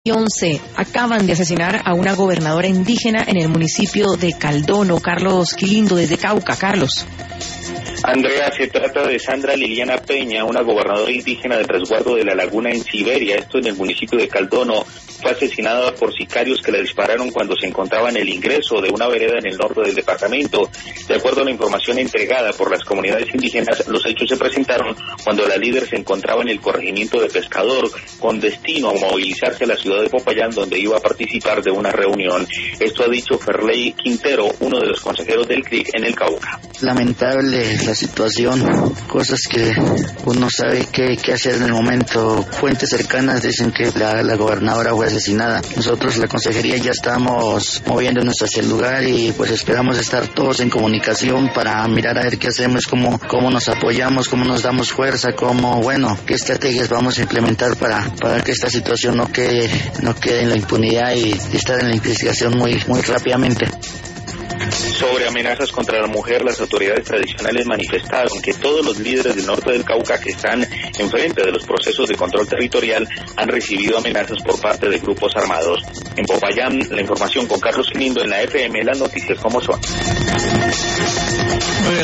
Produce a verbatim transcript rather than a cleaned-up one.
once acaban de asesinar a una gobernadora indígena en el municipio de Caldono. Carlos Quilindo desde Cauca. Carlos. Andrea, se trata de Sandra Liliana Peña, una gobernadora indígena del resguardo de la Laguna en Siberia, esto en el municipio de Caldono. Fue asesinada por sicarios que le dispararon cuando se encontraba en el ingreso de una vereda en el norte del departamento. De acuerdo a la información entregada por las comunidades indígenas, los hechos se presentaron cuando la líder se encontraba en el corregimiento de Pescador, con destino a movilizarse a la ciudad de Popayán, donde iba a participar de una reunión. Esto ha dicho Ferley Quintero, uno de los consejeros del C R I C en el Cauca. Lamentable la situación, cosas que uno sabe qué, qué hacer en el momento. Fuentes cercanas dicen que la, la gobernadora fue asesinada. Nosotros, la consejería, ya estamos moviéndonos hacia el lugar y pues esperamos estar todos en comunicación para mirar a ver qué hacemos, cómo, cómo nos apoyamos, cómo nos damos fuerza, cómo, bueno, qué estrategias vamos a implementar para, para que esta situación no quede, no quede en la impunidad y estar en la investigación muy, muy rápidamente. Sobre amenazas contra la mujer, las autoridades tradicionales manifestaron que todos los líderes del norte del Cauca que están enfrente de los procesos de control territorial han recibido amenazas por parte de grupos armados. En Popayán, la información con Carlos Quilindo en la F M, las noticias como son.